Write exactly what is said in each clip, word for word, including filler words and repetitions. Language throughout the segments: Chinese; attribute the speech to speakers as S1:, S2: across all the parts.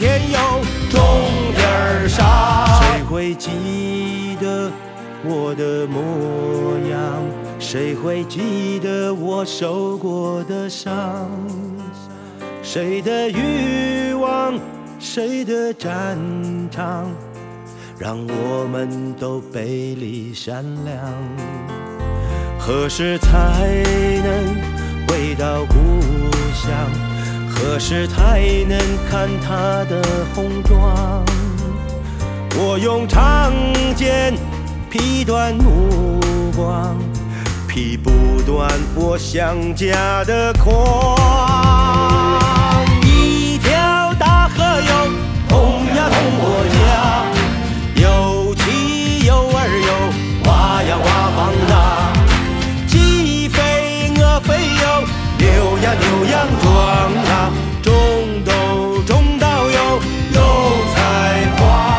S1: 天有种点沙。谁会记得我的模样？谁会记得我受过的伤？谁的欲望，谁的战场，让我们都背离善良。何时才能回到故乡？何时才能看他的红妆？我用长剑劈断目光，劈不断我想家的狂。一条大河有通呀通我家，有妻有儿有娃呀娃放大，鸡飞鹅飞有牛呀牛羊壮大，种豆种稻有有菜花。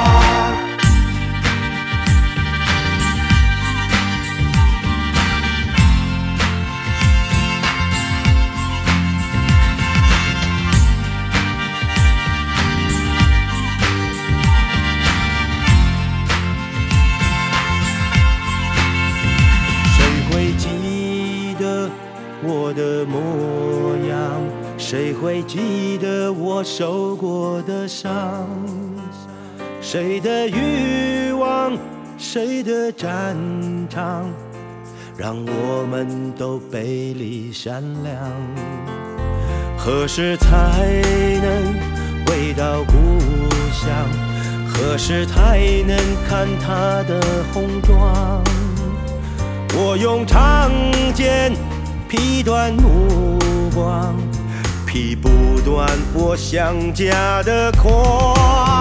S1: 我的模样，谁会记得我受过的伤？谁的欲望，谁的战场，让我们都背离善良。何时才能回到故乡？何时才能看他的红妆？我用长剑劈断目光，劈不断我想家的狂。